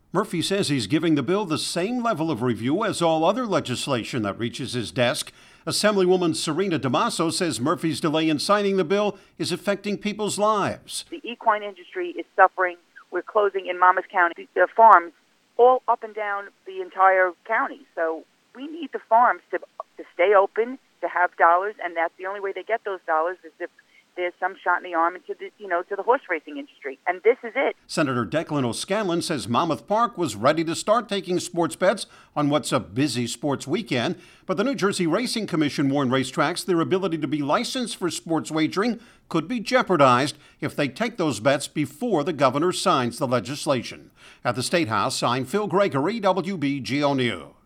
Murphy says he's giving the bill the same level of review as all other legislation that reaches his desk. Assemblywoman Serena DeMasso says Murphy's delay in signing the bill is affecting people's lives. The equine industry is suffering. We're closing in Monmouth County the farms all up and down the entire county. So we need the farms to stay open, to have dollars, and that's the only way they get those dollars is if there's some shot in the arm into the horse racing industry. And this is it. Senator Declan O'Scanlan says Monmouth Park was ready to start taking sports bets on what's a busy sports weekend. But the New Jersey Racing Commission warned racetracks their ability to be licensed for sports wagering could be jeopardized if they take those bets before the governor signs the legislation. At the State House, I'm Phil Gregory, WBGO News.